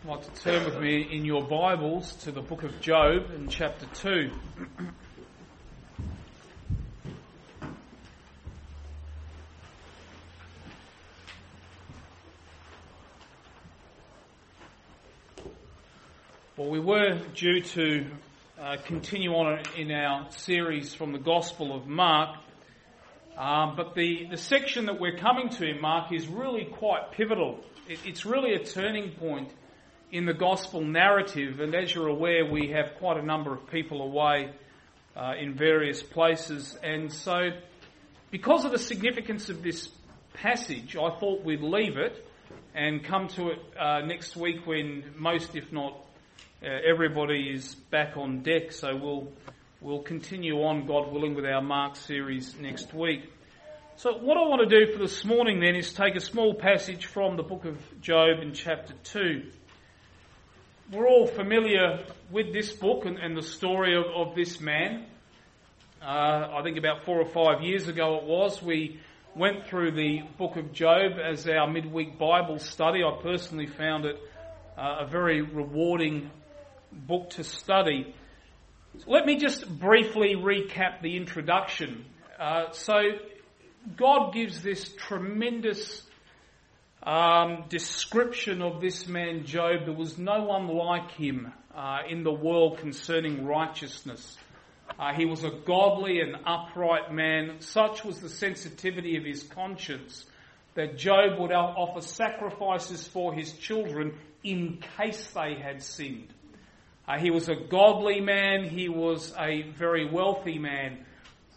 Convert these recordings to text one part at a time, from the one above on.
I'd like to turn with me in your Bibles to the book of Job in chapter 2. Well, we were due to continue on in our series from the Gospel of Mark, but the section that we're coming to in Mark is really quite pivotal. It's really a turning point in the Gospel narrative, and as you're aware, we have quite a number of people away in various places, and so because of the significance of this passage, I thought we'd leave it and come to it next week when most, if not everybody, is back on deck. So we'll continue on, God willing, with our Mark series next week. So what I want to do for this morning then is take a small passage from the book of Job in chapter 2. We're all familiar with this book and the story of this man. I think about 4 or 5 years ago it was, we went through the book of Job as our midweek Bible study. I personally found it a very rewarding book to study. So let me just briefly recap the introduction. So God gives this tremendous description of this man Job. There was no one like him in the world concerning righteousness. He was a godly and upright man. Such was the sensitivity of his conscience that Job would offer sacrifices for his children in case they had sinned. He was a godly man. He was a very wealthy man.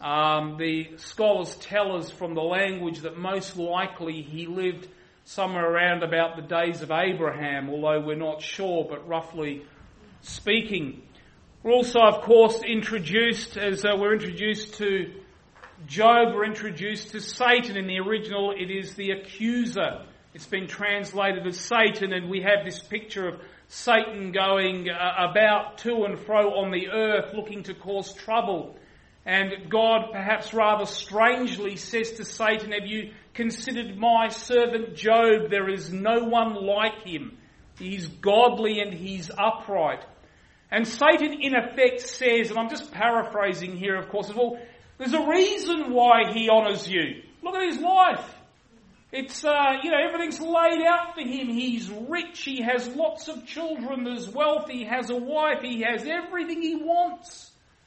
The scholars tell us from the language that most likely he lived somewhere around about the days of Abraham, although we're not sure, but roughly speaking. We're also, of course, introduced, as we're introduced to Job, we're introduced to Satan. In the original, it is the accuser. It's been translated as Satan, and we have this picture of Satan going about to and fro on the earth looking to cause trouble. And God, perhaps rather strangely, says to Satan, "Have you considered my servant Job? There is no one like him. He's godly and he's upright." And Satan in effect says, and I'm just paraphrasing here of course, well, there's a reason why he honours you. Look at his life. It's, everything's laid out for him. He's rich. He has lots of children. There's wealth. He has a wife. He has everything he wants.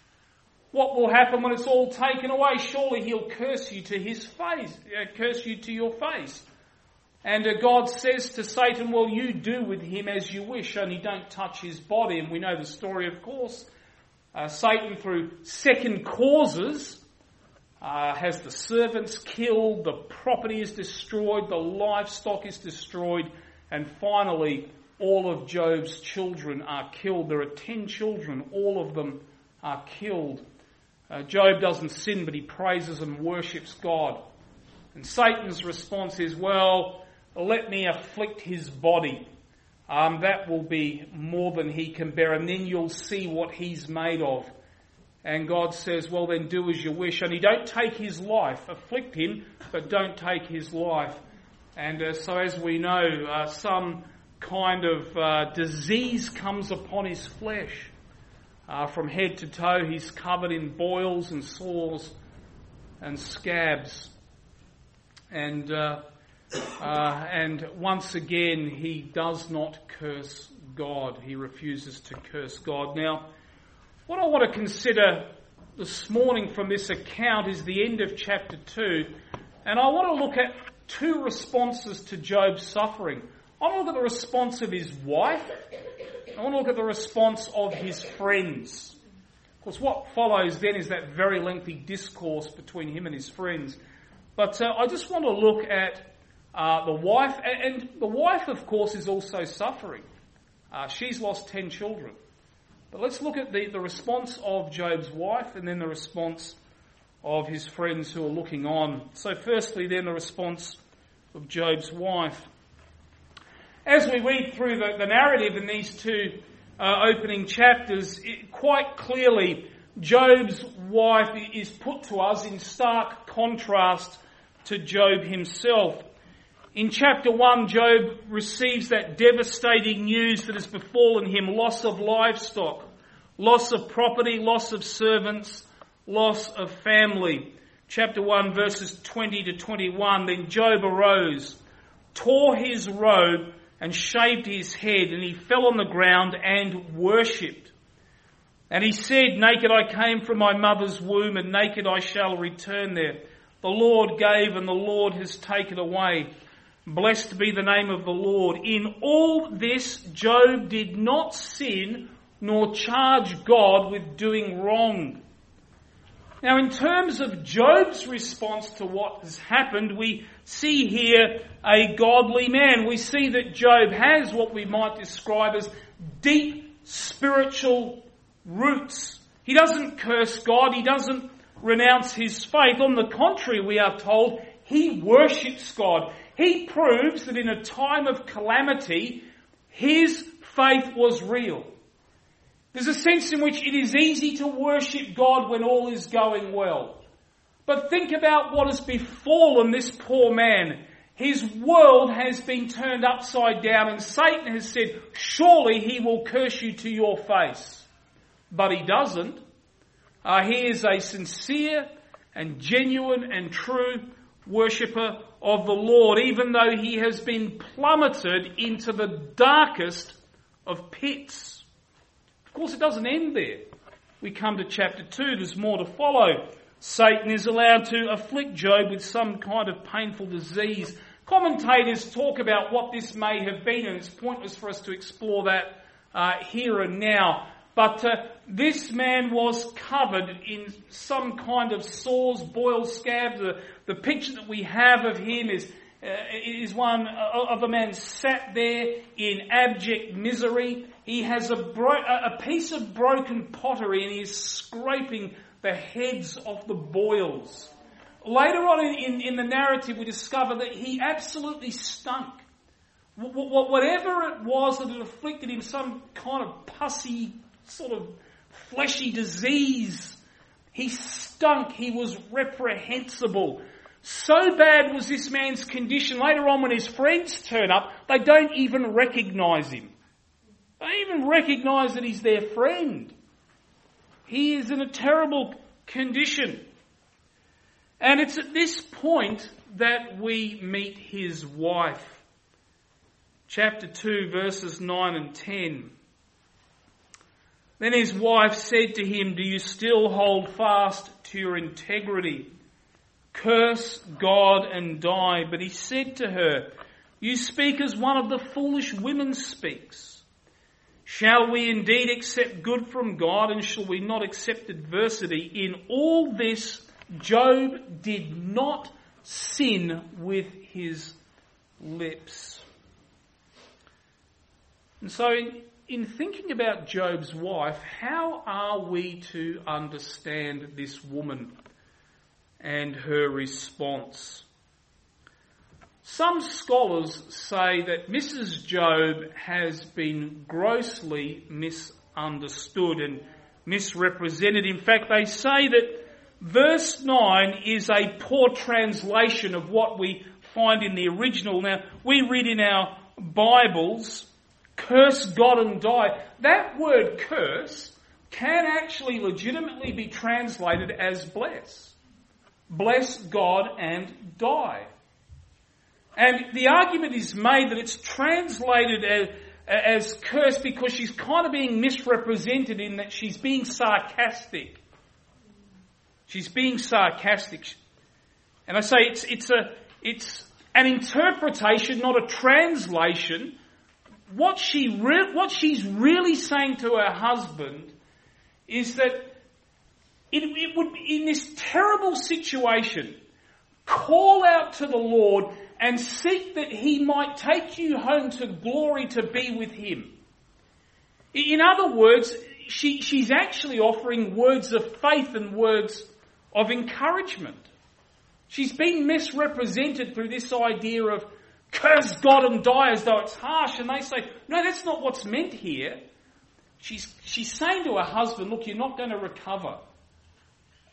What will happen when it's all taken away? Surely he'll curse you to his face, curse you to your face. And God says to Satan, well, you do with him as you wish, only don't touch his body. And we know the story, of course. Satan, through second causes, has the servants killed, the property is destroyed, the livestock is destroyed, and finally all of Job's children are killed. There are 10 children, all of them are killed. Job doesn't sin, but he praises and worships God. And Satan's response is, well, let me afflict his body. That will be more than he can bear, and then you'll see what he's made of. And God says, well, then do as you wish. Only don't take his life. Afflict him, but don't take his life. And so as we know, some kind of disease comes upon his flesh. From head to toe, he's covered in boils and sores and scabs. And once again, he does not curse God. He refuses to curse God. Now, what I want to consider this morning from this account is the end of chapter 2. And I want to look at two responses to Job's suffering. I want to look at the response of his wife. I want to look at the response of his friends. Of course, what follows then is that very lengthy discourse between him and his friends. But I just want to look at the wife. And the wife, of course, is also suffering. She's lost 10 children. But let's look at the response of Job's wife and then the response of his friends who are looking on. So firstly, then, the response of Job's wife. As we read through the narrative in these two opening chapters, quite clearly Job's wife is put to us in stark contrast to Job himself. In chapter 1, Job receives that devastating news that has befallen him: loss of livestock, loss of property, loss of servants, loss of family. Chapter 1, verses 20 to 21, then Job arose, tore his robe and shaved his head, and he fell on the ground and worshipped. And he said, naked I came from my mother's womb, and naked I shall return there. The Lord gave, and the Lord has taken away. Blessed be the name of the Lord. In all this, Job did not sin, nor charge God with doing wrong. Now, in terms of Job's response to what has happened, we see here a godly man. We see that Job has what we might describe as deep spiritual roots. He doesn't curse God. He doesn't renounce his faith. On the contrary, we are told he worships God. He proves that in a time of calamity, his faith was real. There's a sense in which it is easy to worship God when all is going well. But think about what has befallen this poor man. His world has been turned upside down, and Satan has said, surely he will curse you to your face. But he doesn't. He is a sincere and genuine and true worshipper of the Lord, even though he has been plummeted into the darkest of pits. Of course, it doesn't end there. We come to chapter 2. There's more to follow. Satan is allowed to afflict Job with some kind of painful disease. Commentators talk about what this may have been, and it's pointless for us to explore that here and now. But this man was covered in some kind of sores, boils, scabs. The picture that we have of him is one of a man sat there in abject misery. He has a piece of broken pottery, and he is scraping the heads of the boils. Later on in the narrative, we discover that he absolutely stunk. Whatever it was that had afflicted him, some kind of pussy, sort of fleshy disease, he stunk. He was reprehensible. So bad was this man's condition. Later on, when his friends turn up, they don't even recognise him. They don't even recognise that he's their friend. He is in a terrible condition. And it's at this point that we meet his wife. Chapter 2, verses 9 and 10. Then his wife said to him, do you still hold fast to your integrity? Curse God and die. But he said to her, you speak as one of the foolish women speaks. Shall we indeed accept good from God, and shall we not accept adversity? In all this, Job did not sin with his lips. And so in thinking about Job's wife, how are we to understand this woman and her response? Some scholars say that Mrs. Job has been grossly misunderstood and misrepresented. In fact, they say that verse 9 is a poor translation of what we find in the original. Now, we read in our Bibles, curse God and die. That word curse can actually legitimately be translated as bless. Bless God and die. And the argument is made that it's translated as curse because she's kind of being misrepresented in that she's being sarcastic. She's being sarcastic. And I say it's an interpretation, not a translation. What she's really saying to her husband is that it would, in this terrible situation, call out to the Lord and seek that he might take you home to glory to be with him. In other words, she's actually offering words of faith and words of encouragement. She's been misrepresented through this idea of curse God and die as though it's harsh. And they say, no, that's not what's meant here. She's saying to her husband, look, you're not going to recover.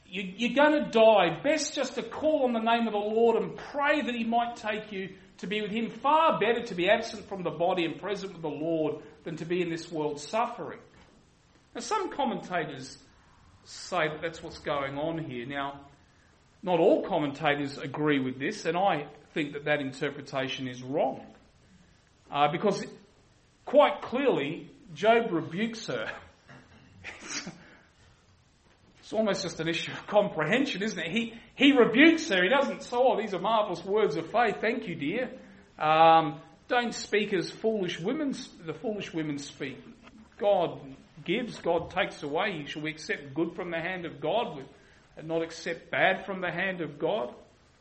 you're going to die. Best just to call on the name of the Lord and pray that he might take you to be with him. Far better to be absent from the body and present with the Lord than to be in this world suffering. Now, some commentators say that that's what's going on here. Now, not all commentators agree with this, and I think that that interpretation is wrong. Because quite clearly, Job rebukes her. It's almost just an issue of comprehension, isn't it? He rebukes her. He doesn't say, oh, these are marvellous words of faith. Thank you, dear. Don't speak as the foolish women speak. God gives, God takes away. Shall we accept good from the hand of God and not accept bad from the hand of God?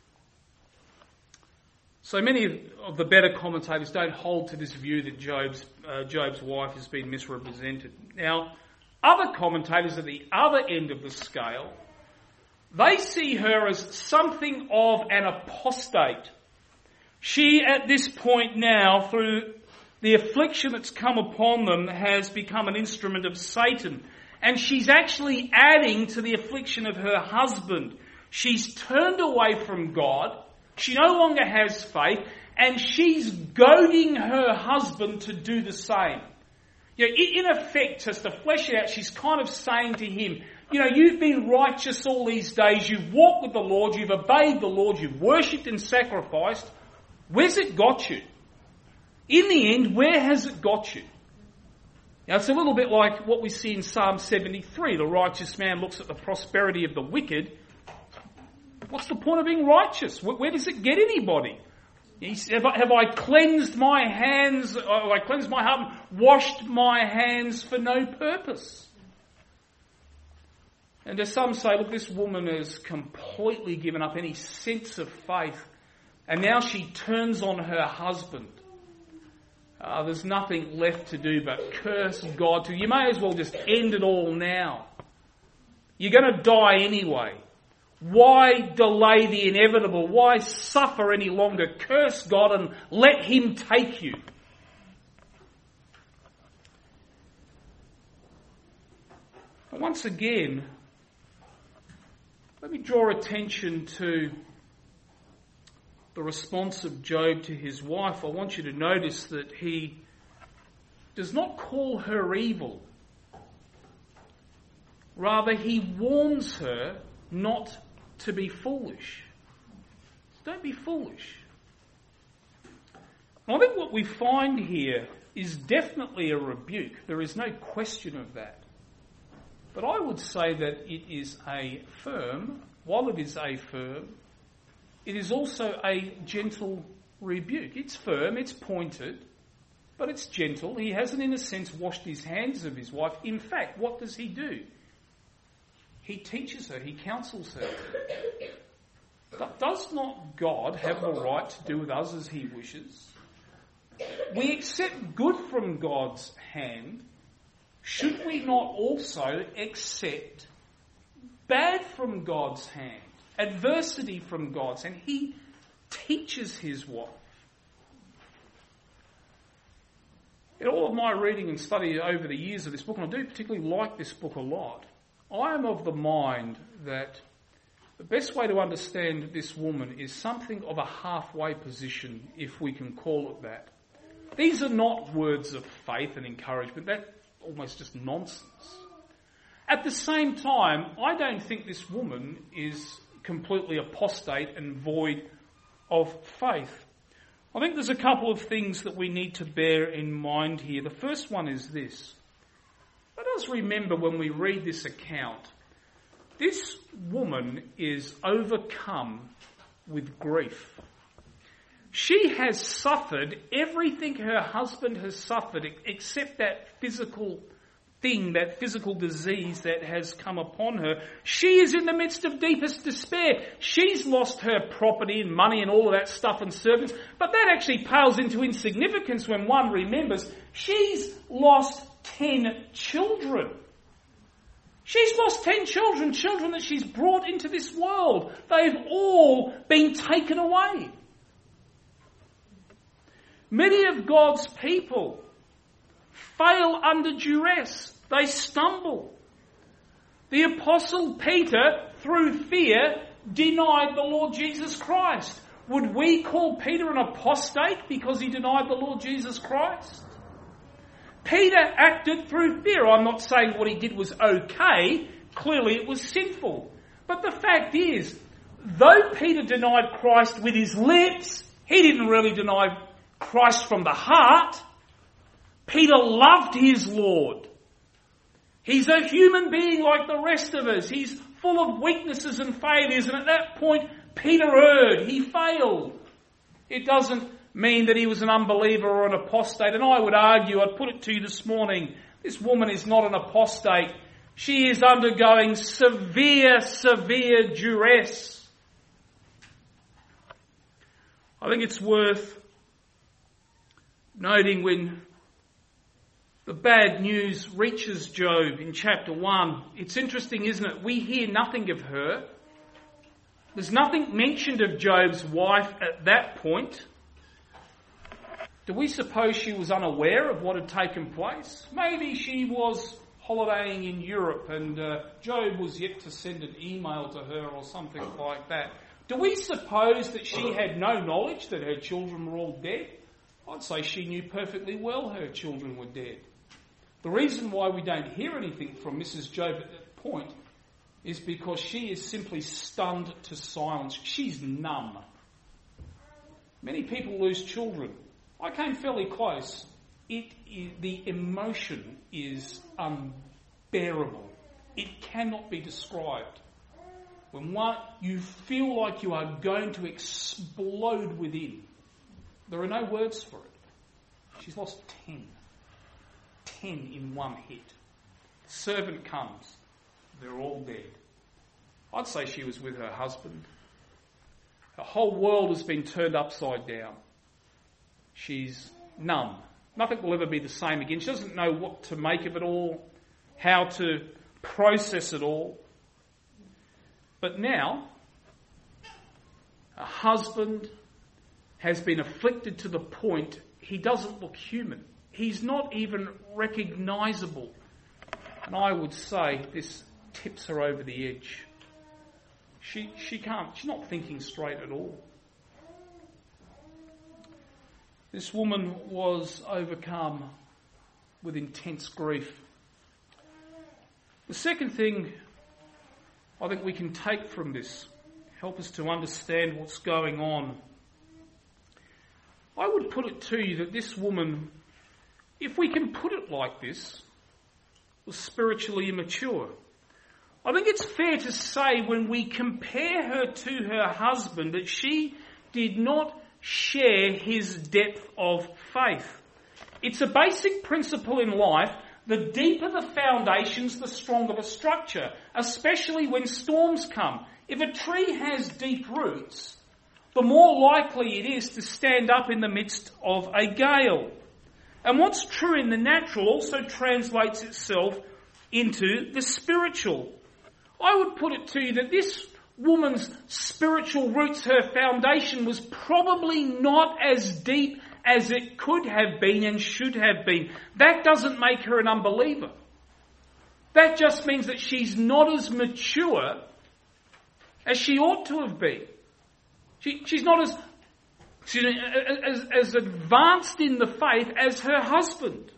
So many of the better commentators don't hold to this view that Job's wife has been misrepresented. Now, other commentators at the other end of the scale, they see her as something of an apostate. She, at this point now, through the affliction that's come upon them, has become an instrument of Satan. And she's actually adding to the affliction of her husband. She's turned away from God. She no longer has faith. And she's goading her husband to do the same. You know, in effect, just to flesh it out, she's kind of saying to him, you know, you've been righteous all these days. You've walked with the Lord. You've obeyed the Lord. You've worshipped and sacrificed. Where's it got you? In the end, where has it got you? Now, it's a little bit like what we see in Psalm 73. The righteous man looks at the prosperity of the wicked. What's the point of being righteous? Where does it get anybody? He said, have I cleansed my hands, have I cleansed my heart, washed my hands for no purpose? And as some say, look, this woman has completely given up any sense of faith, and now she turns on her husband. There's nothing left to do but curse God. You may as well just end it all now. You're going to die anyway. Why delay the inevitable? Why suffer any longer? Curse God and let him take you. But once again, let me draw attention to the response of Job to his wife. I want you to notice that he does not call her evil. Rather, he warns her not to be foolish. Don't be foolish. I think what we find here is definitely a rebuke. There is no question of that. But I would say that it is while it is it is also a gentle rebuke. It's firm, it's pointed, but it's gentle. He hasn't, in a sense, washed his hands of his wife. In fact, what does he do? He teaches her, he counsels her. But does not God have the right to do with us as he wishes? We accept good from God's hand. Should we not also accept bad from God's hand? Adversity from God's hand? He teaches his wife. In all of my reading and study over the years of this book, and I do particularly like this book a lot, I am of the mind that the best way to understand this woman is something of a halfway position, if we can call it that. These are not words of faith and encouragement. That's almost just nonsense. At the same time, I don't think this woman is completely apostate and void of faith. I think there's a couple of things that we need to bear in mind here. The first one is this. Let us remember when we read this account, this woman is overcome with grief. She has suffered everything her husband has suffered except that physical thing, that physical disease that has come upon her. She is in the midst of deepest despair. She's lost her property and money and all of that stuff and servants, but that actually pales into insignificance when one remembers she's lost 10 children. She's lost 10 children that she's brought into this world. They've all been taken away. Many of God's people fail under duress. They stumble. The Apostle Peter, through fear, denied the Lord Jesus Christ. Would we call Peter an apostate because he denied the Lord Jesus Christ? Peter acted through fear. I'm not saying what he did was okay. Clearly it was sinful. But the fact is, though Peter denied Christ with his lips, he didn't really deny Christ from the heart. Peter loved his Lord. He's a human being like the rest of us. He's full of weaknesses and failures. And at that point, Peter erred. He failed. It doesn't mean that he was an unbeliever or an apostate. And I would argue, I'd put it to you this morning, this woman is not an apostate. She is undergoing severe duress. I think it's worth noting when the bad news reaches Job in chapter 1. It's interesting, isn't it? We hear nothing of her. There's nothing mentioned of Job's wife at that point. Do we suppose she was unaware of what had taken place? Maybe she was holidaying in Europe and Job was yet to send an email to her or something like that. Do we suppose that she had no knowledge that her children were all dead? I'd say she knew perfectly well her children were dead. The reason why we don't hear anything from Mrs. Job at that point is because she is simply stunned to silence. She's numb. Many people lose children. I came fairly close. The emotion is unbearable. It cannot be described. When you feel like you are going to explode within, there are no words for it. She's lost 10 in one hit. The servant comes. They're all dead. I'd say she was with her husband. Her whole world has been turned upside down. She's numb. Nothing will ever be the same again. She doesn't know what to make of it all, how to process it all. But now, her husband has been afflicted to the point he doesn't look human. He's not even recognisable. And I would say this tips her over the edge. She's not thinking straight at all. This woman was overcome with intense grief. The second thing I think we can take from this, help us to understand what's going on. I would put it to you that this woman, if we can put it like this, was spiritually immature. I think it's fair to say when we compare her to her husband that she did not share his depth of faith. It's a basic principle in life. The deeper the foundations, the stronger the structure, especially when storms come. If a tree has deep roots, the more likely it is to stand up in the midst of a gale. And what's true in the natural also translates itself into the spiritual. I would put it to you that this woman's spiritual roots, her foundation, was probably not as deep as it could have been and should have been. That doesn't make her an unbeliever. That just means that she's not as mature as she ought to have been. She's not as advanced in the faith as her husband.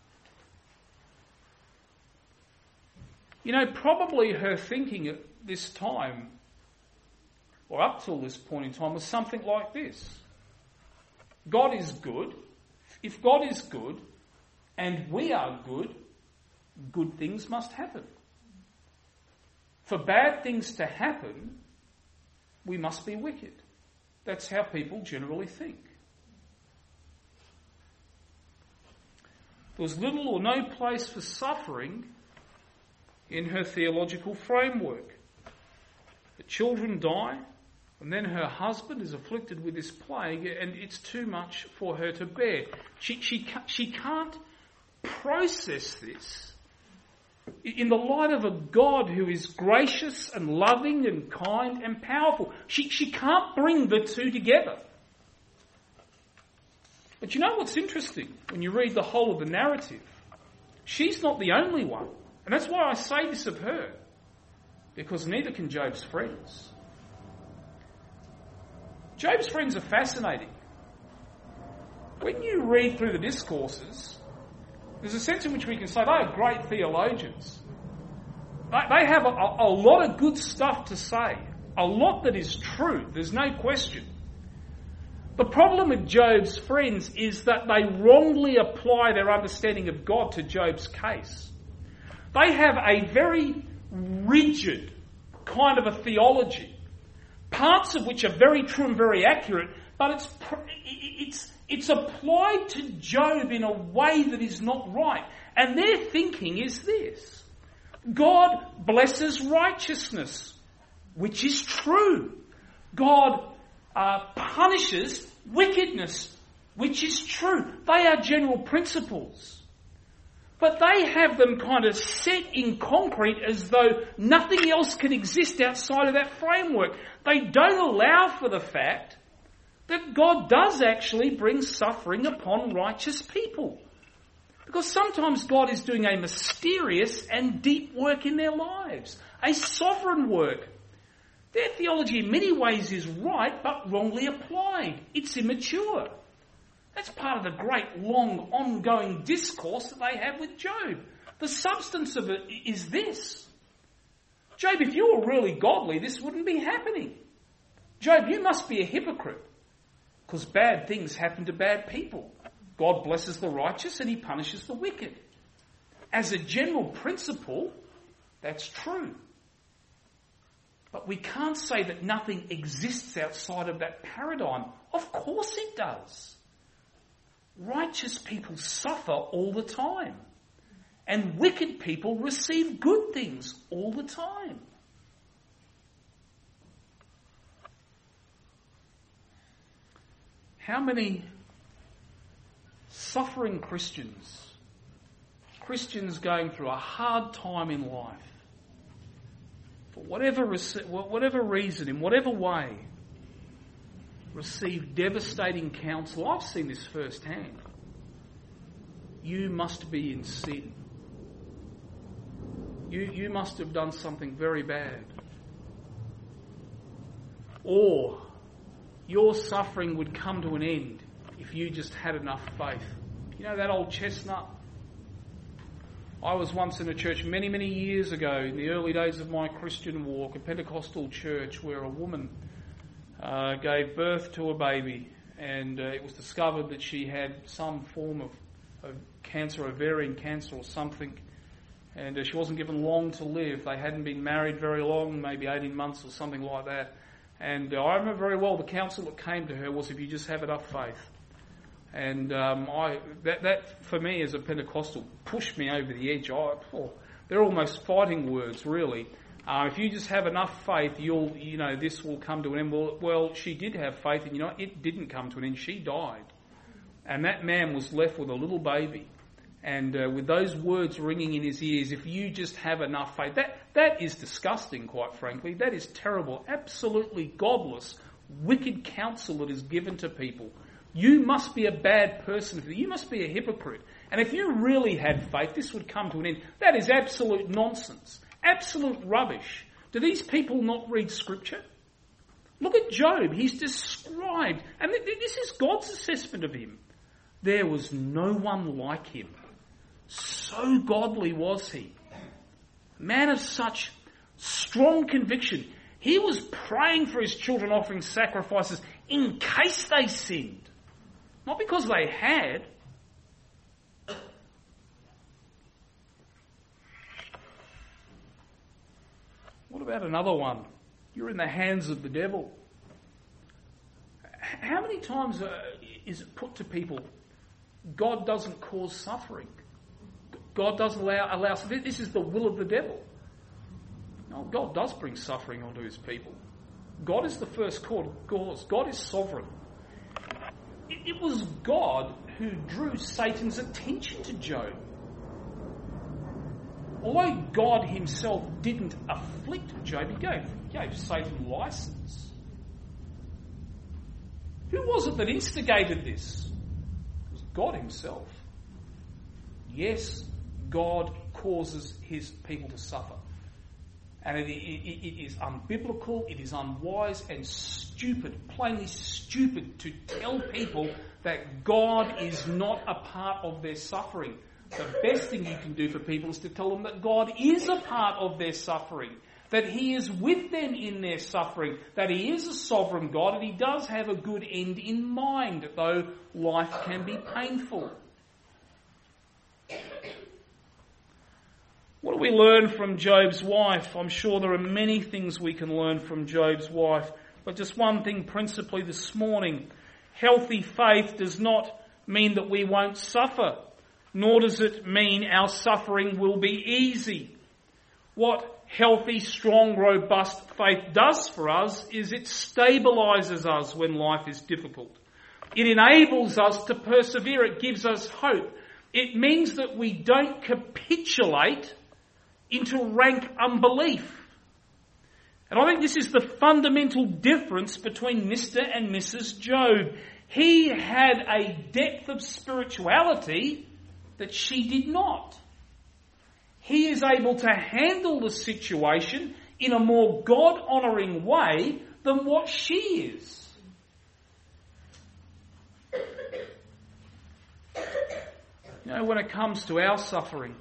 You know, probably her thinking at this time, or up till this point in time, was something like this. God is good. If God is good, and we are good, good things must happen. For bad things to happen, we must be wicked. That's how people generally think. There was little or no place for suffering in her theological framework. The children die, and then her husband is afflicted with this plague, and it's too much for her to bear. She can't process this in the light of a God who is gracious and loving and kind and powerful. She can't bring the two together. But you know what's interesting when you read the whole of the narrative? She's not the only one. And that's why I say this of her. because neither can Job's friends. Job's friends are fascinating. When you read through the discourses, there's a sense in which we can say they are great theologians. They have a lot of good stuff to say, a lot that is true, there's no question. The problem with Job's friends is that they wrongly apply their understanding of God to Job's case. They have a very rigid kind of a theology, parts of which are very true and very accurate, but it's applied to Job in a way that is not right. And their thinking is this: God blesses righteousness, which is true. God punishes wickedness, which is true. They are general principles. But they have them kind of set in concrete as though nothing else can exist outside of that framework. They don't allow for the fact that God does actually bring suffering upon righteous people. Because sometimes God is doing a mysterious and deep work in their lives, a sovereign work. Their theology in many ways is right, but wrongly applied. It's immature. That's part of the great, long, ongoing discourse that they have with Job. The substance of it is this: Job, if you were really godly, this wouldn't be happening. Job, you must be a hypocrite, because bad things happen to bad people. God blesses the righteous and he punishes the wicked. As a general principle, that's true. But we can't say that nothing exists outside of that paradigm. Of course it does. Righteous people suffer all the time. And wicked people receive good things all the time. How many suffering Christians going through a hard time in life, for whatever reason, in whatever way, receive devastating counsel? I've seen this firsthand. You must be in sin. You must have done something very bad. Or your suffering would come to an end if you just had enough faith. You know that old chestnut? I was once in a church many, many years ago, in the early days of my Christian walk, a Pentecostal church where a woman gave birth to a baby, and it was discovered that she had some form of cancer, ovarian cancer or something, and she wasn't given long to live. They hadn't been married very long, maybe 18 months or something like that. And I remember very well the counsel that came to her was, if you just have enough faith. And that for me as a Pentecostal pushed me over the edge. They're almost fighting words, really. If you just have enough faith, this will come to an end. Well, she did have faith, and it didn't come to an end. She died, and that man was left with a little baby, and with those words ringing in his ears, if you just have enough faith. That is disgusting, quite frankly. That is terrible, absolutely godless, wicked counsel that is given to people. You must be a bad person. You must be a hypocrite. And if you really had faith, this would come to an end. That is absolute nonsense. Absolute rubbish. Do these people not read Scripture? Look at Job. He's described, and this is God's assessment of him. There was no one like him. So godly was he. A man of such strong conviction. He was praying for his children, offering sacrifices in case they sinned. Not because they had. What about another one? You're in the hands of the devil. How many times is it put to people, God doesn't cause suffering? God doesn't allow. This is the will of the devil. No, God does bring suffering onto his people. God is the first cause. God is sovereign. It was God who drew Satan's attention to Job. Although God himself didn't afflict Job, he gave Satan license. Who was it that instigated this? It was God himself. Yes, God causes his people to suffer. And it is unbiblical, it is unwise and stupid, plainly stupid, to tell people that God is not a part of their suffering. The best thing you can do for people is to tell them that God is a part of their suffering, that He is with them in their suffering, that He is a sovereign God and He does have a good end in mind, though life can be painful. What do we learn from Job's wife? I'm sure there are many things we can learn from Job's wife, but just one thing principally this morning. Healthy faith does not mean that we won't suffer, nor does it mean our suffering will be easy. What healthy, strong, robust faith does for us is it stabilises us when life is difficult. It enables us to persevere. It gives us hope. It means that we don't capitulate into rank unbelief. And I think this is the fundamental difference between Mr. and Mrs. Job. He had a depth of spirituality that she did not. He is able to handle the situation in a more God-honouring way than what she is. You know, when it comes to our suffering,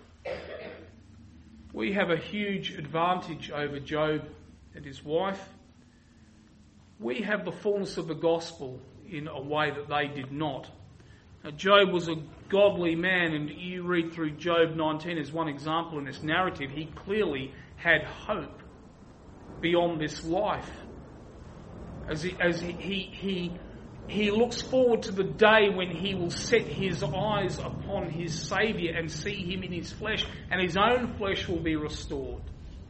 we have a huge advantage over Job and his wife. We have the fullness of the gospel in a way that they did not. Now, Job was a godly man, and you read through Job 19 as one example in this narrative. He clearly had hope beyond this life. As he looks forward to the day when he will set his eyes upon his Saviour and see him in his flesh, and his own flesh will be restored.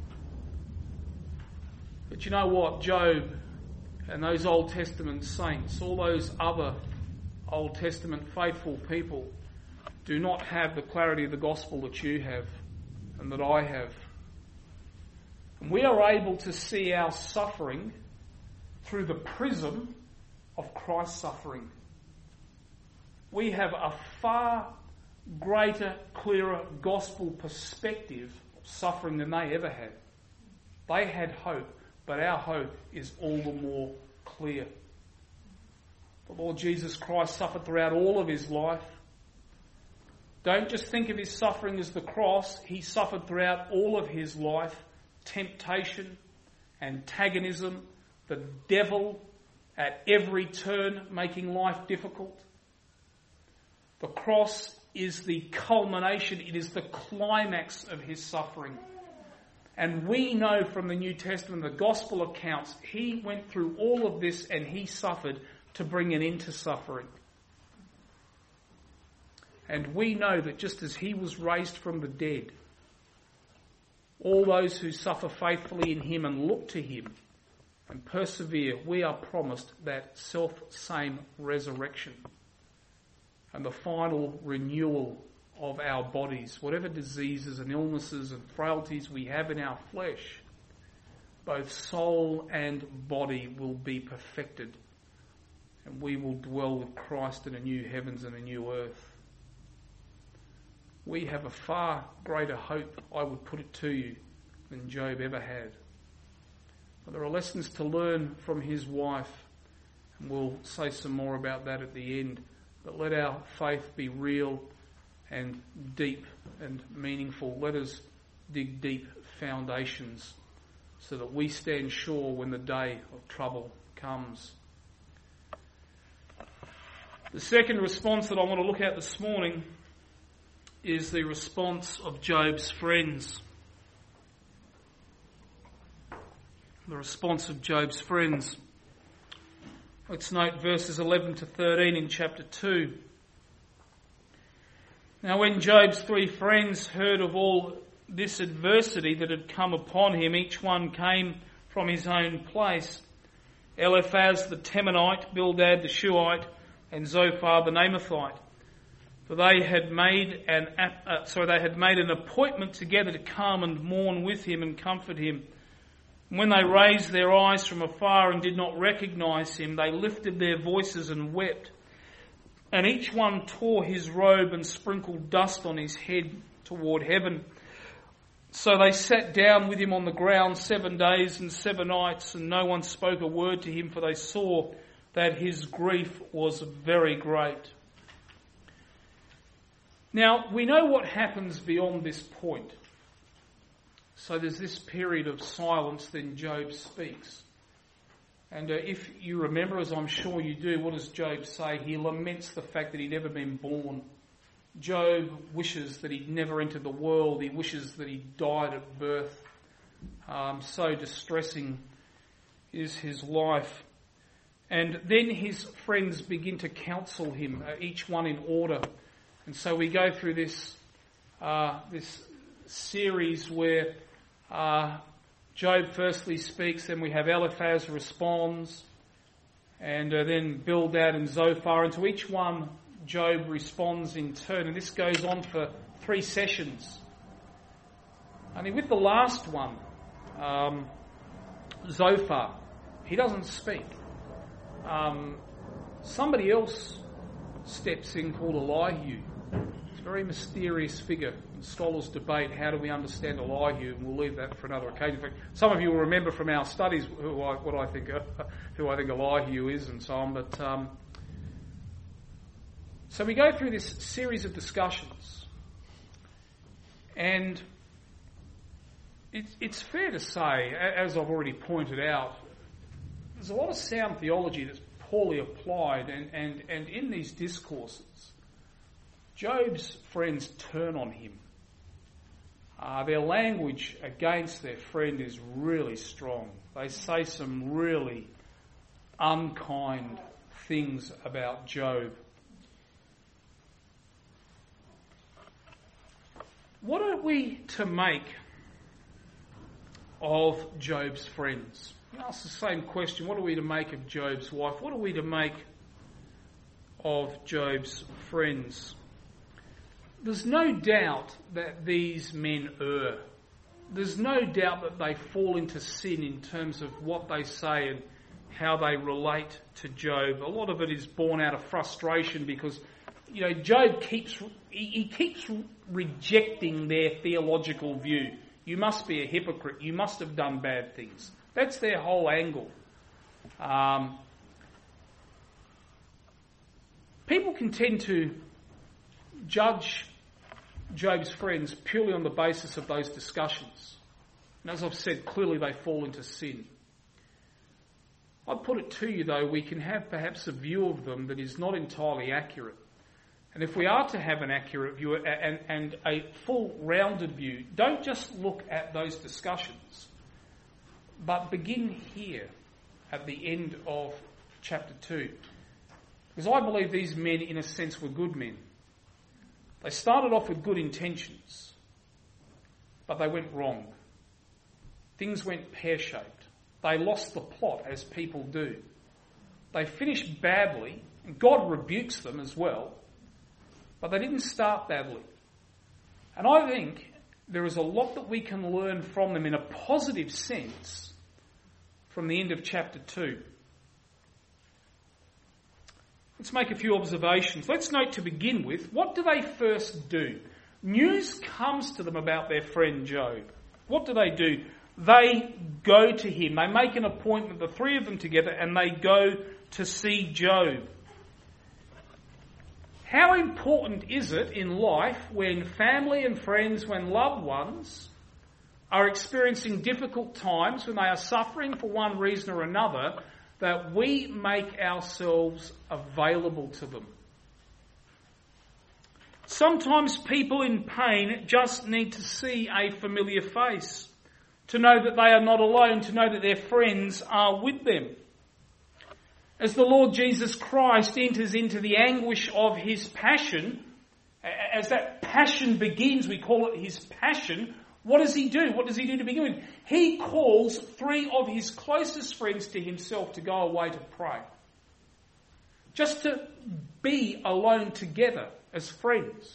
But you know what? Job and those Old Testament saints, all those other Old Testament faithful people, do not have the clarity of the gospel that you have and that I have. And we are able to see our suffering through the prism of Christ's suffering. We have a far greater, clearer gospel perspective of suffering than they ever had. They had hope, but our hope is all the more clear. The Lord Jesus Christ suffered throughout all of his life. Don't just think of his suffering as the cross. He suffered throughout all of his life. Temptation, antagonism, the devil at every turn making life difficult. The cross is the culmination, it is the climax of his suffering. And we know from the New Testament, the gospel accounts, he went through all of this and he suffered to bring an end to suffering. And we know that just as he was raised from the dead, all those who suffer faithfully in him and look to him and persevere, we are promised that self-same resurrection and the final renewal of our bodies. Whatever diseases and illnesses and frailties we have in our flesh, both soul and body will be perfected, and we will dwell with Christ in a new heavens and a new earth. We have a far greater hope, I would put it to you, than Job ever had. But there are lessons to learn from his wife, and we'll say some more about that at the end. But let our faith be real and deep and meaningful. Let us dig deep foundations so that we stand sure when the day of trouble comes. The second response that I want to look at this morning is the response of Job's friends. The response of Job's friends. Let's note verses 11 to 13 in chapter 2. Now when Job's three friends heard of all this adversity that had come upon him, each one came from his own place. Eliphaz the Temanite, Bildad the Shuhite, and Zophar the Naamathite. For they had made an appointment together to come and mourn with him and comfort him. And when they raised their eyes from afar and did not recognize him, they lifted their voices and wept. And each one tore his robe and sprinkled dust on his head toward heaven. So they sat down with him on the ground 7 days and 7 nights, and no one spoke a word to him, for they saw that his grief was very great. Now, we know what happens beyond this point. So there's this period of silence, then Job speaks. And if you remember, as I'm sure you do, what does Job say? He laments the fact that he'd never been born. Job wishes that he'd never entered the world. He wishes that he died at birth. So distressing is his life. And then his friends begin to counsel him, each one in order. And so we go through this series where Job firstly speaks, then we have Eliphaz responds, and then Bildad and Zophar. And to each one, Job responds in turn. And this goes on for 3 sessions. Only with the last one, Zophar, he doesn't speak. Somebody else steps in called Elihu. It's a very mysterious figure. Scholars debate how do we understand Elihu, and we'll leave that for another occasion. In fact, some of you will remember from our studies who I think Elihu is, and so on. But so we go through this series of discussions, and it's fair to say, as I've already pointed out, there's a lot of sound theology that's poorly applied, and in these discourses, Job's friends turn on him. Their language against their friend is really strong. They say some really unkind things about Job. What are we to make of Job's friends? I ask the same question. What are we to make of Job's wife? What are we to make of Job's friends? There's no doubt that these men err. There's no doubt that they fall into sin in terms of what they say and how they relate to Job. A lot of it is born out of frustration because, Job keeps rejecting their theological view. You must be a hypocrite. You must have done bad things. That's their whole angle. People can tend to judge Job's friends purely on the basis of those discussions. And as I've said, clearly they fall into sin. I'd put it to you, though, we can have perhaps a view of them that is not entirely accurate. And if we are to have an accurate view and a full rounded view, don't just look at those discussions, but begin here at the end of chapter 2. Because I believe these men, in a sense, were good men. They started off with good intentions, but they went wrong. Things went pear-shaped. They lost the plot, as people do. They finished badly, and God rebukes them as well, but they didn't start badly. And I think there is a lot that we can learn from them in a positive sense from the end of chapter 2. Let's make a few observations. Let's note to begin with, what do they first do? News comes to them about their friend Job. What do? They go to him. They make an appointment, the 3 of them together, and they go to see Job. How important is it in life when family and friends, when loved ones are experiencing difficult times, when they are suffering for one reason or another, that we make ourselves available to them? Sometimes people in pain just need to see a familiar face, to know that they are not alone, to know that their friends are with them. As the Lord Jesus Christ enters into the anguish of his passion, as that passion begins, we call it his passion, what does he do? What does he do to begin with? He calls 3 of his closest friends to himself to go away to pray. Just to be alone together as friends.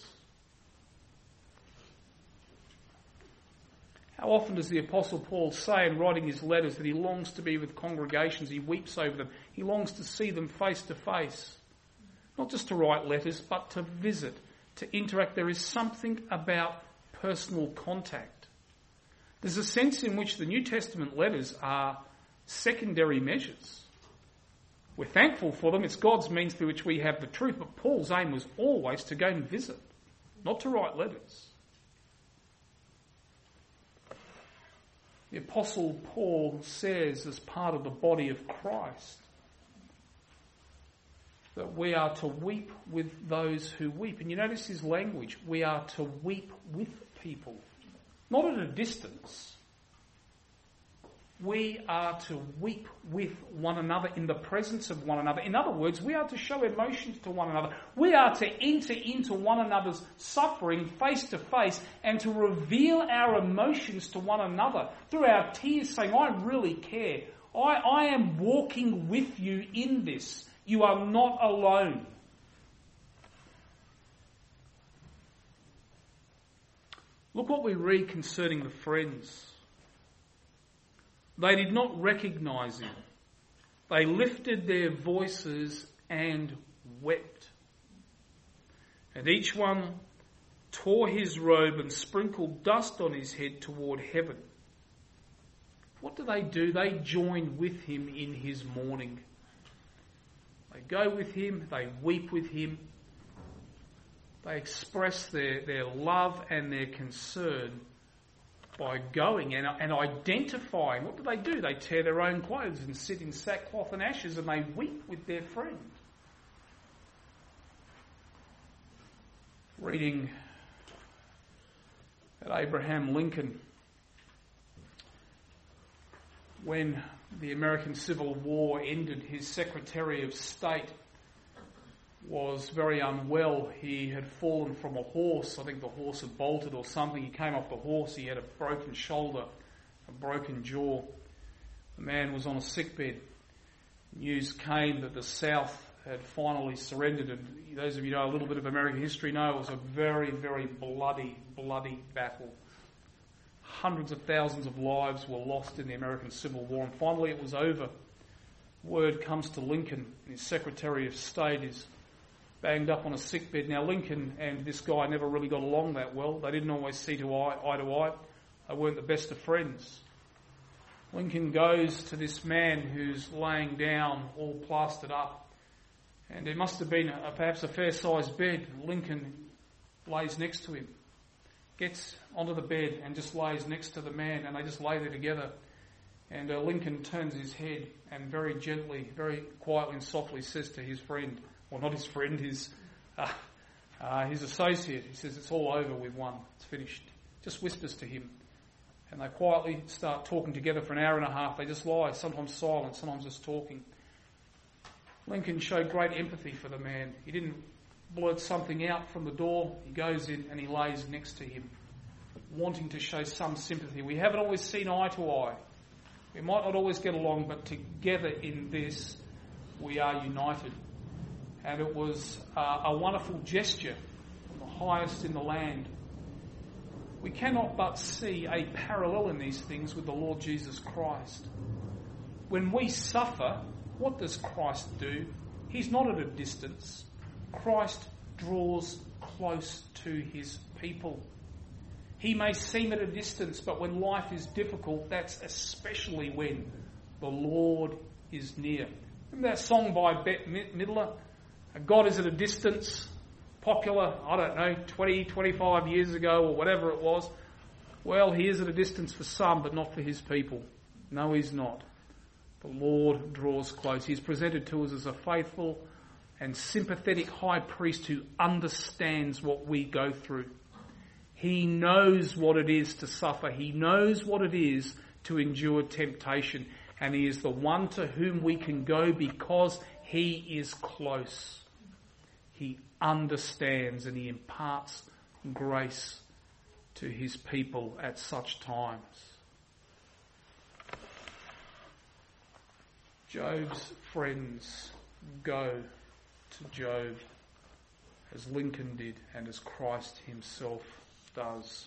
How often does the Apostle Paul say in writing his letters that he longs to be with congregations, he weeps over them, he longs to see them face to face. Not just to write letters, but to visit, to interact. There is something about personal contact. There's a sense in which the New Testament letters are secondary measures. We're thankful for them. It's God's means through which we have the truth. But Paul's aim was always to go and visit, not to write letters. The Apostle Paul says, as part of the body of Christ, that we are to weep with those who weep. And you notice his language. We are to weep with people, not at a distance. We are to weep with one another in the presence of one another. In other words, we are to show emotions to one another. We are to enter into one another's suffering face to face and to reveal our emotions to one another through our tears, saying, I really care. I am walking with you in this. You are not alone. Look what we read concerning the friends. They did not recognize him. They lifted their voices and wept. And each one tore his robe and sprinkled dust on his head toward heaven. What do? They join with him in his mourning. They go with him, they weep with him. They express their love and their concern by going and identifying. What do? They tear their own clothes and sit in sackcloth and ashes, and they weep with their friend. Reading at Abraham Lincoln, when the American Civil War ended, his Secretary of State was very unwell. He had fallen from a horse. I think the horse had bolted or something. He came off the horse. He had a broken shoulder, a broken jaw. The man was on a sickbed. News came that the South had finally surrendered. And those of you who know a little bit of American history know it was a very, very bloody battle. Hundreds of thousands of lives were lost in the American Civil War. And finally it was over. Word comes to Lincoln, and his Secretary of State is banged up on a sickbed. Now, Lincoln and this guy never really got along that well. They didn't always see eye to eye. They weren't the best of friends. Lincoln goes to this man who's laying down, all plastered up. And it must have been perhaps a fair-sized bed. Lincoln lays next to him, gets onto the bed and just lays next to the man, and they just lay there together. And Lincoln turns his head and very gently, very quietly and softly says to his friend, well, not his friend, his associate. He says, it's all over with one. It's finished. Just whispers to him. And they quietly start talking together for an hour and a half. They just lie, sometimes silent, sometimes just talking. Lincoln showed great empathy for the man. He didn't blurt something out from the door. He goes in and he lays next to him, wanting to show some sympathy. We haven't always seen eye to eye. We might not always get along, but together in this, we are united. And it was a wonderful gesture from the highest in the land. We cannot but see a parallel in these things with the Lord Jesus Christ. When we suffer, what does Christ do? He's not at a distance. Christ draws close to his people. He may seem at a distance, but when life is difficult, that's especially when the Lord is near. Remember that song by Bette Midler? God is at a distance, popular, 20, 25 years ago or whatever it was. Well, he is at a distance for some, but not for his people. No, he's not. The Lord draws close. He's presented to us as a faithful and sympathetic high priest who understands what we go through. He knows what it is to suffer. He knows what it is to endure temptation. And he is the one to whom we can go because he is close. He understands and he imparts grace to his people at such times. Job's friends go to Job as Lincoln did and as Christ himself does.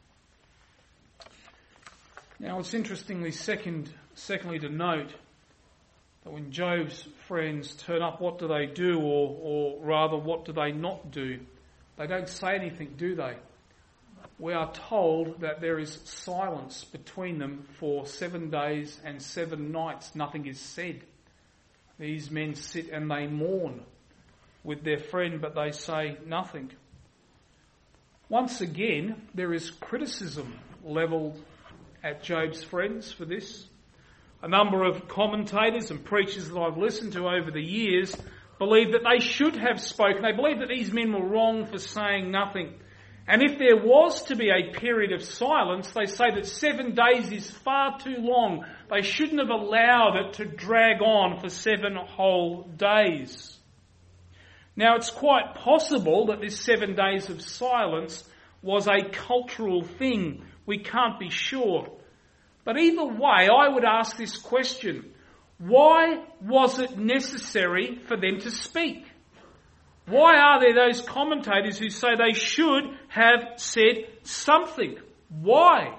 Now it's interestingly secondly to note that when Job's friends turn up, what do they do, or rather what do they not do? They don't say anything, do they? we are told that there is silence between them for 7 days and 7 nights. Nothing is said. These men sit and they mourn with their friend, but they say nothing. Once again, there is criticism levelled at Job's friends for this. A number of commentators and preachers that I've listened to over the years believe that they should have spoken. They believe that these men were wrong for saying nothing. And if there was to be a period of silence, they say that 7 days is far too long. They shouldn't have allowed it to drag on for 7 whole days. Now, it's quite possible that this 7 days of silence was a cultural thing. We can't be sure. But either way, I would ask this question: why was it necessary for them to speak? Why are there those commentators who say they should have said something? Why?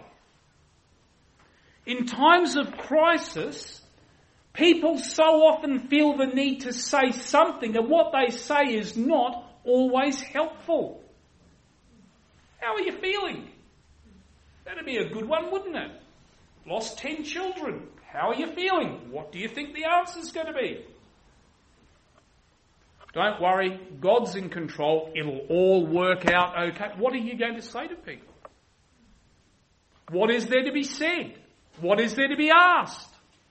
In times of crisis, people so often feel the need to say something, and what they say is not always helpful. How are you feeling? That'd be a good one, wouldn't it? Lost 10 children. How are you feeling? What do you think the answer's going to be? Don't worry, God's in control. It'll all work out okay. What are you going to say to people? What is there to be said? What is there to be asked?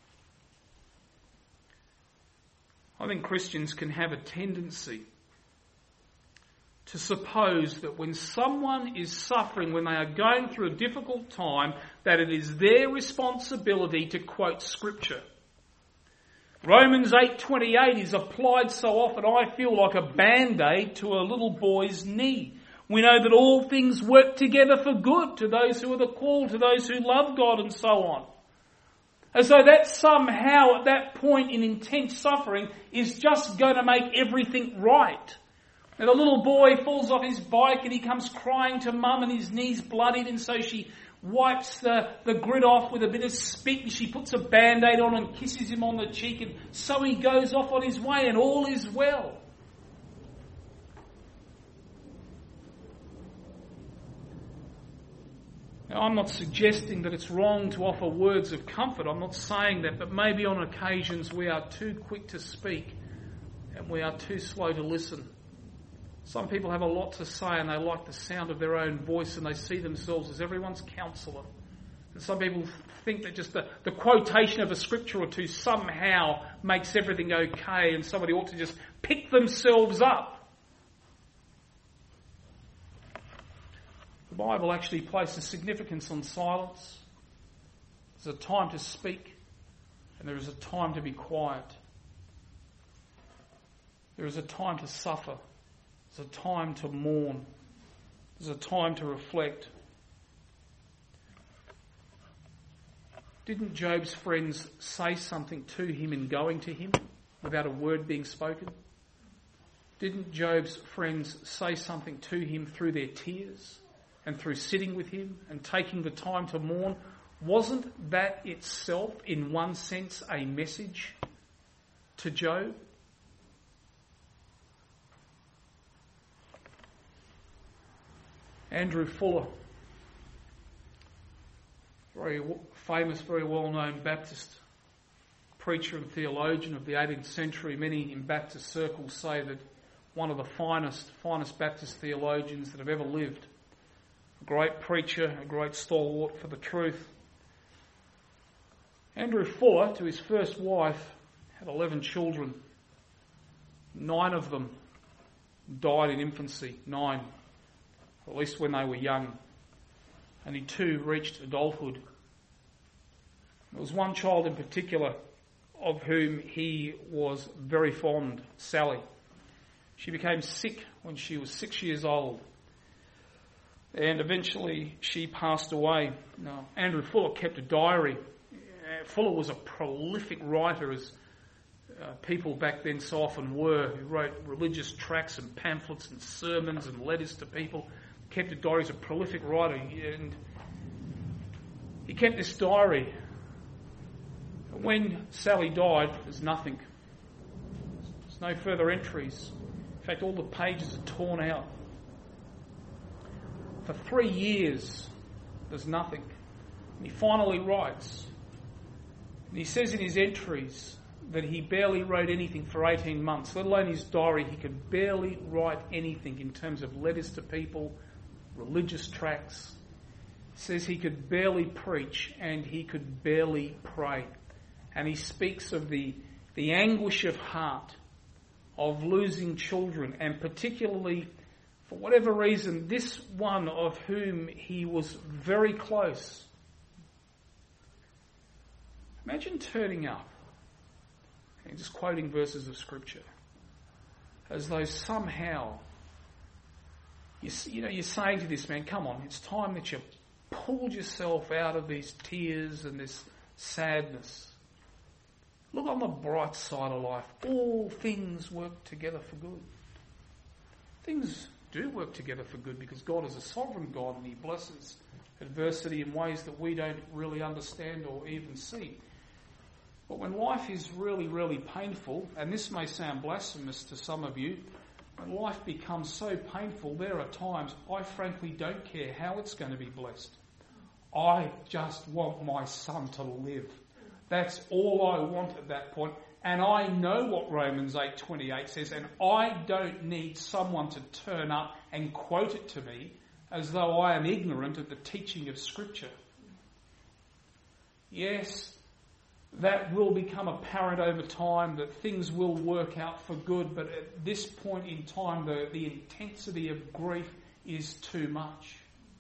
I think Christians can have a tendency to suppose that when someone is suffering, when they are going through a difficult time, that it is their responsibility to quote Scripture. Romans 8:28 is applied so often, I feel like a band-aid to a little boy's knee. We know that all things work together for good to those who are the called, to those who love God, and so on. As though that somehow at that point in intense suffering is just going to make everything right. And the little boy falls off his bike and he comes crying to mum and his knee's bloodied, and so she wipes the grit off with a bit of spit and she puts a band-aid on and kisses him on the cheek, and so he goes off on his way and all is well. Now, I'm not suggesting that it's wrong to offer words of comfort. I'm not saying that, but maybe on occasions we are too quick to speak and we are too slow to listen. Some people have a lot to say and they like the sound of their own voice and they see themselves as everyone's counsellor. And some people think that just the quotation of a scripture or two somehow makes everything okay and somebody ought to just pick themselves up. The Bible actually places significance on silence. There's a time to speak and there is a time to be quiet. There is a time to suffer. There's a time to mourn. There's a time to reflect. Didn't Job's friends say something to him in going to him without a word being spoken? Didn't Job's friends say something to him through their tears and through sitting with him and taking the time to mourn? Wasn't that itself, in one sense, a message to Job? Andrew Fuller, very famous, very well-known Baptist preacher and theologian of the 18th century. Many in Baptist circles say that one of the finest Baptist theologians that have ever lived. A great preacher, a great stalwart for the truth. Andrew Fuller, to his first wife, had 11 children. 9 of them died in infancy. 9. At least when they were young. Only 2 reached adulthood. There was one child in particular of whom he was very fond, Sally. She became sick when she was 6 years old. And eventually she passed away. Now, Andrew Fuller kept a diary. Fuller was a prolific writer, as people back then so often were, who wrote religious tracts and pamphlets and sermons and letters to people. Kept a diary. He's a prolific writer, and he kept this diary. When Sally died, there's nothing. There's no further entries. In fact, all the pages are torn out. for 3 years, there's nothing. And he finally writes. And he says in his entries that he barely wrote anything for 18 months, let alone his diary. He could barely write anything in terms of letters to people, religious tracts. He says he could barely preach and he could barely pray. And he speaks of the anguish of heart of losing children, and particularly, for whatever reason, this one of whom he was very close. Imagine turning up and just quoting verses of Scripture as though somehow you're saying to this man, come on, it's time that you pulled yourself out of these tears and this sadness. Look on the bright side of life. All things work together for good. Things do work together for good because God is a sovereign God and He blesses adversity in ways that we don't really understand or even see. But when life is really, really painful, and this may sound blasphemous to some of you, when life becomes so painful, there are times I frankly don't care how it's going to be blessed. I just want my son to live. That's all I want at that point. And I know what Romans 8:28 says, and I don't need someone to turn up and quote it to me as though I am ignorant of the teaching of Scripture. Yes, that will become apparent over time, that things will work out for good, but at this point in time, the intensity of grief is too much.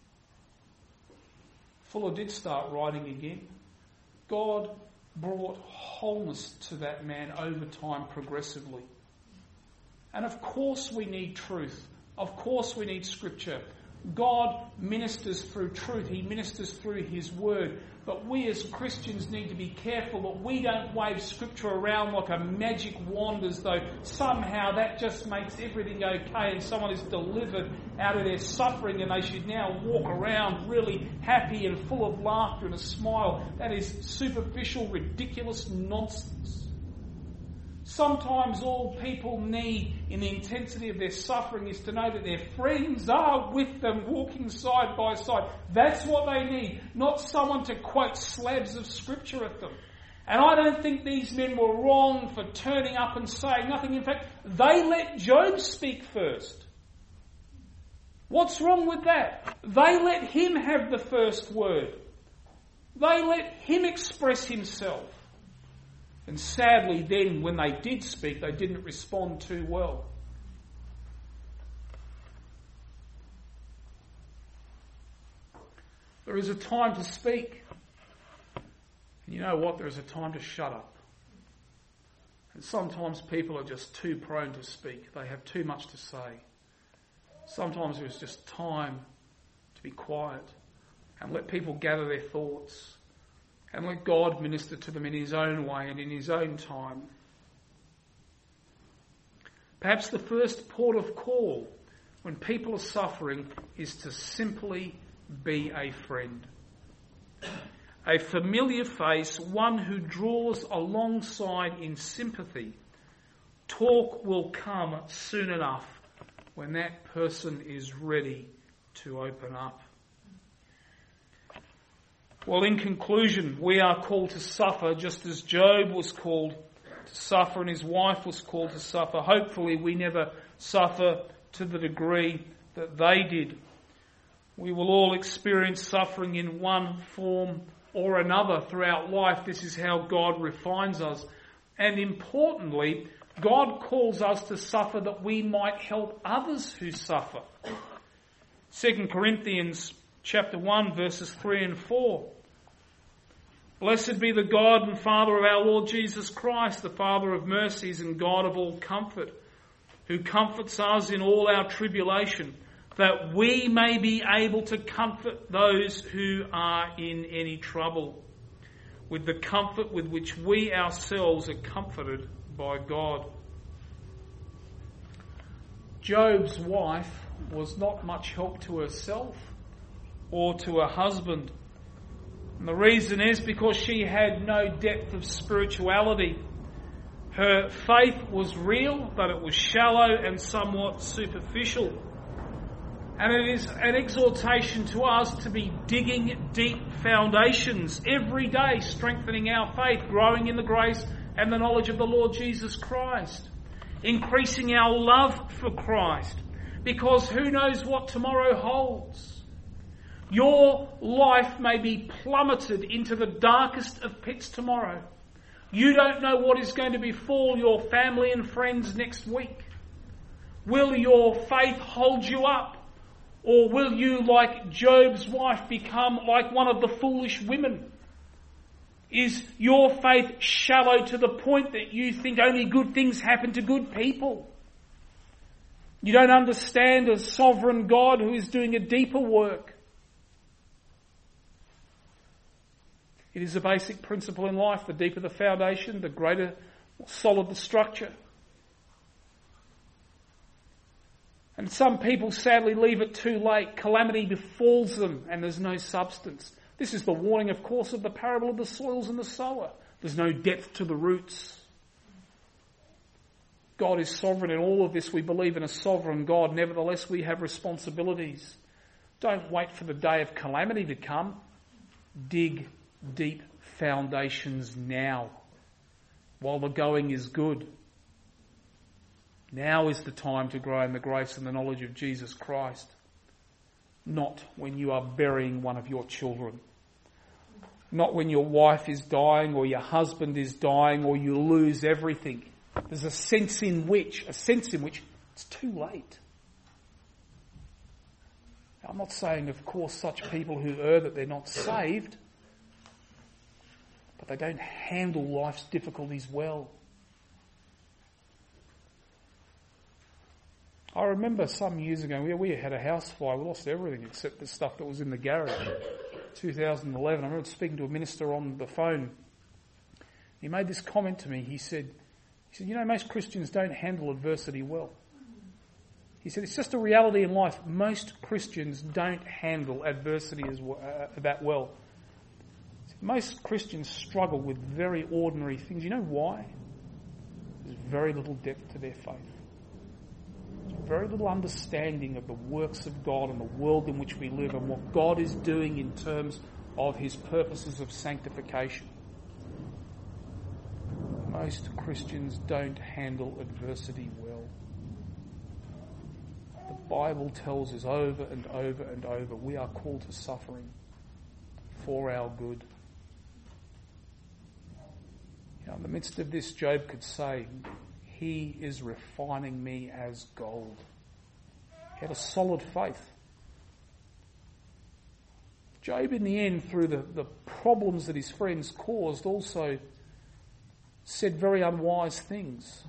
Fuller did start writing again. God brought wholeness to that man over time progressively. And of course we need truth. Of course we need Scripture. God ministers through truth. He ministers through His Word. But we as Christians need to be careful that we don't wave Scripture around like a magic wand as though somehow that just makes everything okay and someone is delivered out of their suffering and they should now walk around really happy and full of laughter and a smile. That is superficial, ridiculous nonsense. Sometimes all people need in the intensity of their suffering is to know that their friends are with them walking side by side. That's what they need, not someone to quote slabs of Scripture at them. And I don't think these men were wrong for turning up and saying nothing. In fact, they let Job speak first. What's wrong with that? They let him have the first word. They let him express himself. And sadly then, when they did speak, they didn't respond too well. There is a time to speak. And you know what? There is a time to shut up. And sometimes people are just too prone to speak. They have too much to say. Sometimes there is just time to be quiet and let people gather their thoughts. And let God minister to them in His own way and in His own time. Perhaps the first port of call when people are suffering is to simply be a friend. A familiar face, one who draws alongside in sympathy. Talk will come soon enough when that person is ready to open up. Well, in conclusion, we are called to suffer just as Job was called to suffer and his wife was called to suffer. Hopefully we never suffer to the degree that they did. We will all experience suffering in one form or another throughout life. This is how God refines us. And importantly, God calls us to suffer that we might help others who suffer. 2 Corinthians Chapter 1, verses 3 and 4. Blessed be the God and Father of our Lord Jesus Christ, the Father of mercies and God of all comfort, who comforts us in all our tribulation, that we may be able to comfort those who are in any trouble, with the comfort with which we ourselves are comforted by God. Job's wife was not much help to herself or to her husband. And the reason is because she had no depth of spirituality. Her faith was real, but it was shallow and somewhat superficial. And it is an exhortation to us to be digging deep foundations every day, strengthening our faith, growing in the grace and the knowledge of the Lord Jesus Christ, increasing our love for Christ, because who knows what tomorrow holds. Your life may be plummeted into the darkest of pits tomorrow. You don't know what is going to befall your family and friends next week. Will your faith hold you up? Or will you, like Job's wife, become like one of the foolish women? Is your faith shallow to the point that you think only good things happen to good people? You don't understand a sovereign God who is doing a deeper work. It is a basic principle in life. The deeper the foundation, the greater, more solid the structure. And some people sadly leave it too late. Calamity befalls them and there's no substance. This is the warning, of course, of the parable of the soils and the sower. There's no depth to the roots. God is sovereign in all of this. We believe in a sovereign God. Nevertheless, we have responsibilities. Don't wait for the day of calamity to come. Dig deep foundations now, while the going is good. Now is the time to grow in the grace and the knowledge of Jesus Christ, not when you are burying one of your children, not when your wife is dying or your husband is dying or you lose everything. There's a sense in which it's too late. I'm not saying, of course, such people who err that they're not saved, but they don't handle life's difficulties well. I remember some years ago, we had a house fire. We lost everything except the stuff that was in the garage. 2011. I remember speaking to a minister on the phone. He made this comment to me. He said, you know, most Christians don't handle adversity well. He said, it's just a reality in life. Most Christians don't handle adversity that well. Most Christians struggle with very ordinary things. You know why? There's very little depth to their faith. Very little understanding of the works of God and the world in which we live and what God is doing in terms of his purposes of sanctification. Most Christians don't handle adversity well. The Bible tells us over and over and over we are called to suffering for our good. In the midst of this, Job could say, he is refining me as gold. He had a solid faith. Job, in the end, through the problems that his friends caused, also said very unwise things.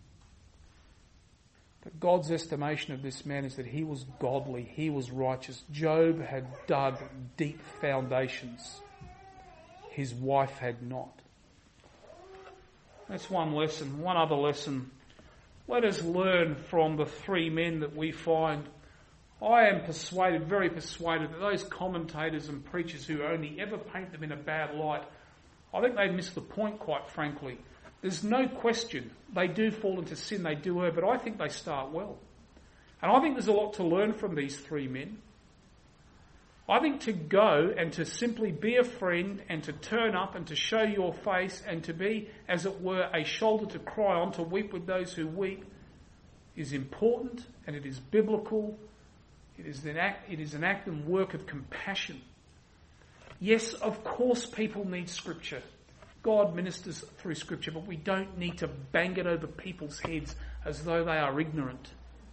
But God's estimation of this man is that he was godly, he was righteous. Job had dug deep foundations. His wife had not. That's one lesson. One other lesson. Let us learn from the three men that we find. I am persuaded, very persuaded, that those commentators and preachers who only ever paint them in a bad light, I think they've missed the point, quite frankly. There's no question they do fall into sin, they do err, but I think they start well. And I think there's a lot to learn from these three men. I think to go and to simply be a friend and to turn up and to show your face and to be, as it were, a shoulder to cry on, to weep with those who weep, is important and it is biblical. It is an act and work of compassion. Yes, of course people need Scripture. God ministers through Scripture, but we don't need to bang it over people's heads as though they are ignorant.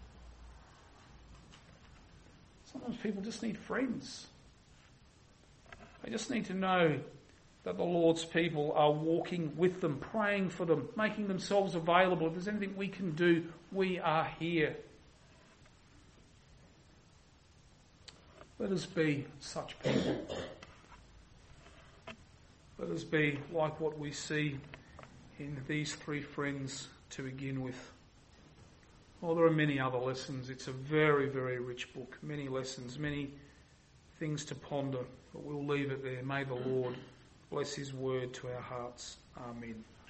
Sometimes people just need friends. They just need to know that the Lord's people are walking with them, praying for them, making themselves available. If there's anything we can do, we are here. Let us be such people. Let us be like what we see in these three friends to begin with. Well, there are many other lessons. It's a very, very rich book. Many lessons, many things to ponder. But we'll leave it there. May the Lord bless his word to our hearts. Amen.